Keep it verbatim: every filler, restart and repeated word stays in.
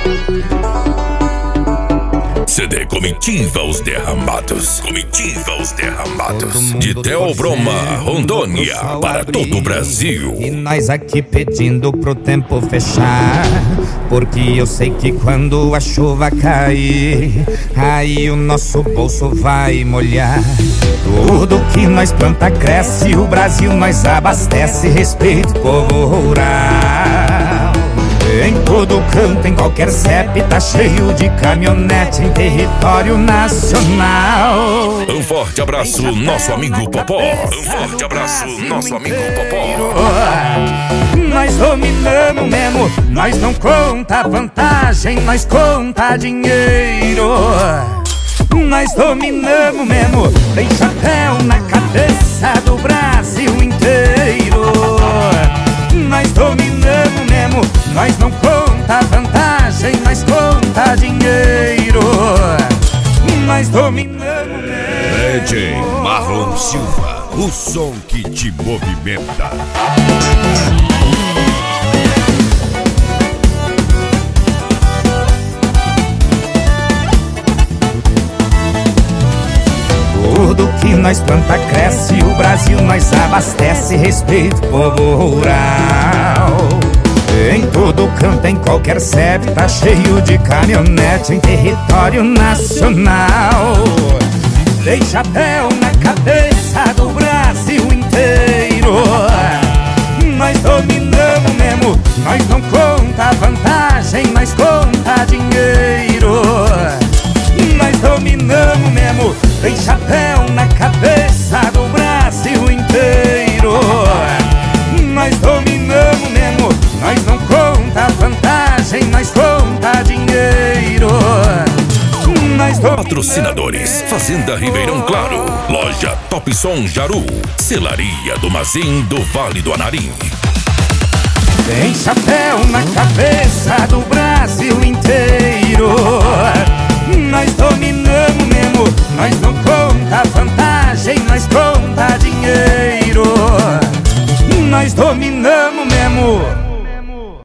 C D Comitiva Os Derramados. Comitiva Os Derramados. De Theobroma, Rondônia, para todo o Brasil. E nós aqui pedindo pro tempo fechar, porque eu sei que quando a chuva cair, aí o nosso bolso vai molhar. Tudo que nós planta cresce, o Brasil nós abastece. Respeito o povo rural. Em todo canto, em qualquer C E P, tá cheio de caminhonete em território nacional. Um forte abraço, nosso amigo Popó. Um forte abraço, nosso amigo Popó. Nós dominamos mesmo, nós não conta vantagem, nós conta dinheiro. Nós dominamos mesmo, tem chapéu na cabeça do Brasil inteiro. Nós dominamos mesmo, nós não conta vantagem, nós conta dinheiro. Nós dominamos mesmo. D J Marlon Silva, o som que te movimenta. Tudo que nós planta cresce, o Brasil nós abastece. Respeito o povo rural. Em todo canto, em qualquer C E P, tá cheio de caminhonete em território nacional. Tem chapéu na cabeça do Brasil inteiro. Nós dominamos mesmo, nós não conta vantagem, nós conta dinheiro. Nós dominamos mesmo, tem chapéu na cabeça do Brasil inteiro. Nós dominamos mesmo, nós não conta vantagem, nós conta dinheiro. Nós Patrocinadores: Fazenda Ribeirão Claro, Loja Top Som Jaru, Celaria do Mazim do Vale do Anarim. Tem chapéu na cabeça do Brasil inteiro. Nós dominamos mesmo, nós não conta vantagem, nós conta dinheiro. Nós dominamos mesmo.